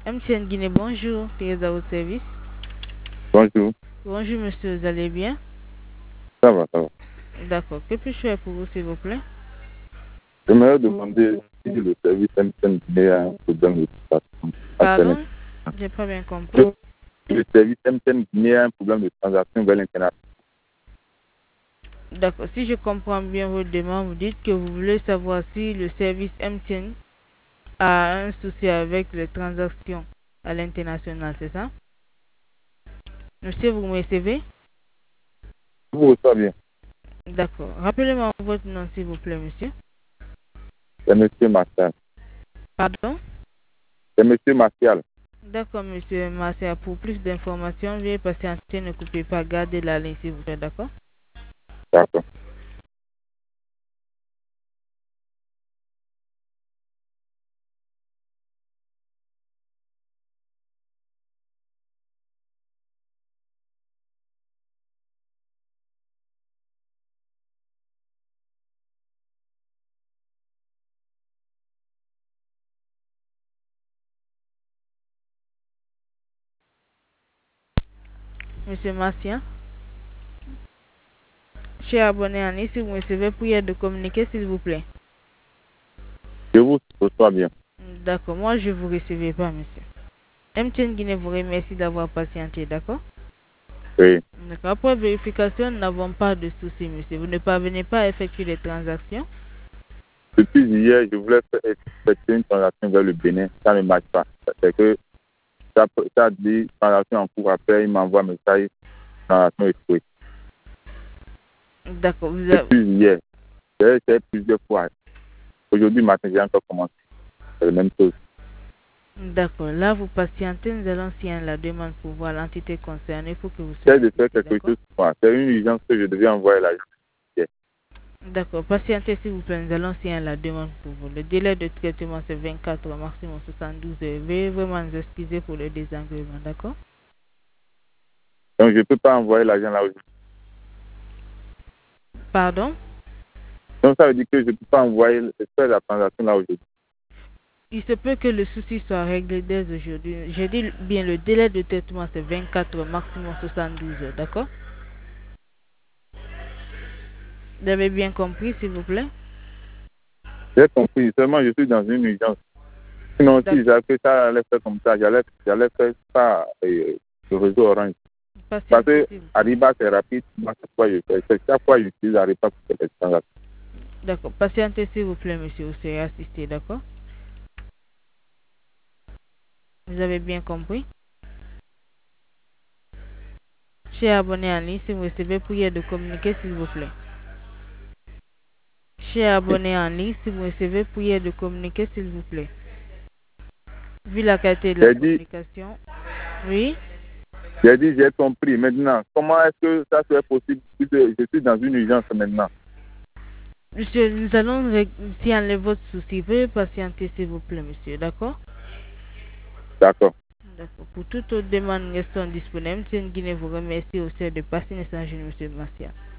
MTN Guinée, bonjour. Thérèse à votre service. Bonjour, Bonjour, monsieur, vous allez bien? ça va, ça va. D'accord. Que puis-je faire pour vous, s'il vous plaît? J'aimerais demander si le service MTN Guinée a un problème de transaction vers Pardon? l'international. J'ai pas bien compris. Le service MTN Guinée a un problème de transaction vers l'international. D'accord. Si je comprends bien votre demande, vous dites que vous voulez savoir si le service MTN a un souci avec les transactions à l'international, c'est ça? Monsieur, vous me recevez? Je vous reçois bien. D'accord. Rappelez-moi votre nom, s'il vous plaît, monsieur. C'est monsieur Martial. Pardon? C'est monsieur Martial. D'accord, monsieur Marcia. Pour plus d'informations, veuillez patienter, ne coupez pas, gardez la ligne, s'il vous plaît, d'accord? D'accord. Monsieur Marcia, cher abonné en ligne, si vous me recevez, prière de communiquer, s'il vous plaît. Je vous reçois bien. D'accord, moi je ne vous recevais pas, monsieur. MTN Guinée vous remercie d'avoir patienté, d'accord? Oui. D'accord. Après vérification, nous n'avons pas de soucis, monsieur. Vous ne parvenez pas à effectuer les transactions? Depuis hier, je voulais effectuer une transaction vers le Bénin. Ça ne marche pas. C'est que ça dit transaction en cours. Après, il m'envoie un message, transaction échouée. D'accord, Depuis hier, j'ai essayé plusieurs fois. Aujourd'hui matin, j'ai encore commencé. C'est la même chose. d'accord. Là, vous patientez, nous allons signer la demande pour voir l'entité concernée pour que vous J'essaie soyez de faire assisté, quelque d'accord? chose pour moi. C'est une urgence que je devais envoyer là. D'accord, patientez s'il vous plaît, nous allons signer la demande pour vous. Le délai de traitement c'est 24 heures, maximum 72 heures. Veuillez vraiment nous excuser pour le désagrément, d'accord? Donc, je ne peux pas envoyer l'argent là aujourd'hui. Pardon? Donc, ça veut dire que je ne peux pas faire la transaction là aujourd'hui. Il se peut que le souci soit réglé dès aujourd'hui. J'ai dit bien le délai de traitement c'est 24 heures, maximum 72 heures, d'accord? Vous avez bien compris, s'il vous plaît? J'ai compris. Seulement, je suis dans une urgence. Sinon, si j'avais fait ça, j'allais faire comme ça. J'allais faire ça le réseau Orange. Parce Patientez, que s'il vous plaît. Ariba, c'est rapide. Moi, chaque fois, chaque fois, j'utilise Ariba pour faire les transactions. D'accord, patientez, s'il vous plaît, monsieur. Vous serez assisté, d'accord? Vous avez bien compris? Chers abonnés en ligne, si vous recevez, priez de communiquer, s'il vous plaît. Chers abonnés en ligne, si vous recevez, priez de communiquer, s'il vous plaît. Vu la qualité de la communication. Oui. J'ai compris. Maintenant, comment est-ce que ça serait possible puisque je suis dans une urgence maintenant? Monsieur, nous allons signaler votre souci. Veuillez patienter, s'il vous plaît, monsieur. D'accord? D'accord. D'accord. Pour toute autre demande, restons disponibles. Tiens, Guinée vous remercie aussi de passer un message, monsieur Marcia.